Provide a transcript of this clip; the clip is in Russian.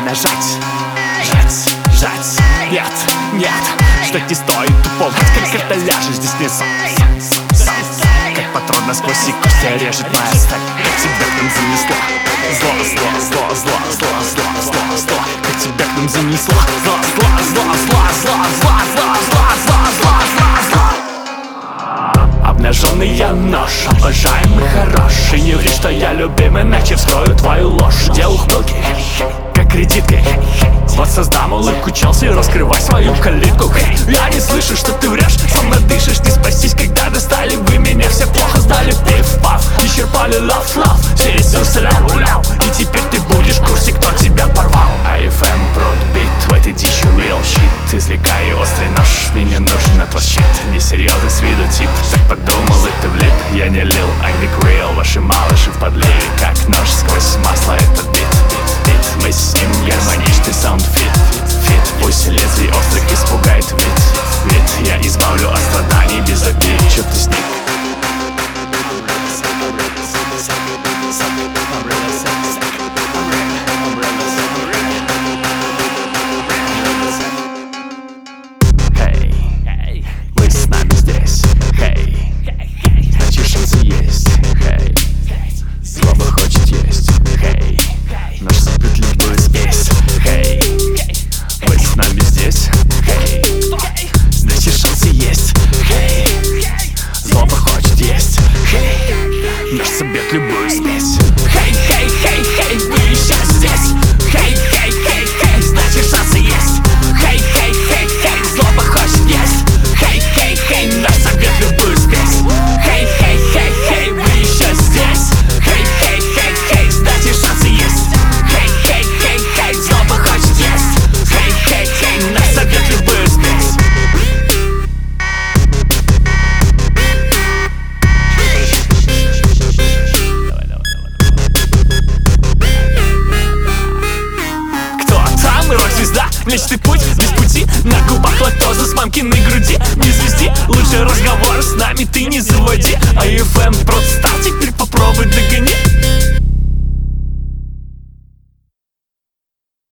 нажать, жать, нет, ждать не стоит тупо, как это ляжешь, здесь не сон. Как патрон насквозь и костя режет моя сталь. Как тебя к нам занесло, зло. Как тебя к нам занесло, зло. Обнаженный я нож, обожаемый хороший. Не ври, что я любим, иначе вскрою твою ложь. Делаю ухмылки, как кредитки. Вот создам улыбку Челси, раскрывай свою калитку. Я не слышу, что ты врешь, словно дышишь. Не спастись, когда достали вы меня. Все плохо сдали, пиф-паф. Исчерпали лав, все ресурсы ляу. И теперь ты будешь в курсе, кто тебя порвал. AFM бродбит, в этой дичи real shit. Извлекай острый нож, мне не нужен от вас щит. Несерьезный с виду тип, так подумал и ты влип. Я не лил, I'm big real, ваши малыши в подлее. Как нож сквозь масло этот бит. Мы с ним гармоничный саундфит. Пусть лезвий острых испугает вид. Я избавлю от страданий без обид. Чё ты с ним? Hey, вы с нами здесь. Hey, значит шансы есть. Hey, злоба хочет есть. Hey, наш сопротивление будет спесь. Hey, вы с нами здесь. Hey, значит шансы есть. Hey, злоба хочет есть. Hey, наш собьет любую спесь. Hey, вы еще здесь. Hey, значит шансы есть. Hey, злоба хочет есть. Hey, наш собьет любую спесь. Hey, вы еще здесь. Hey, значит шансы есть. Hey, злоба хочет есть. Hey, наш собьет любую спесь. Рок-звезда, млечный путь, без пути. На губах лактоза с мамкиной груди. Не звезди, лучше разговор с нами ты не заводи. AFM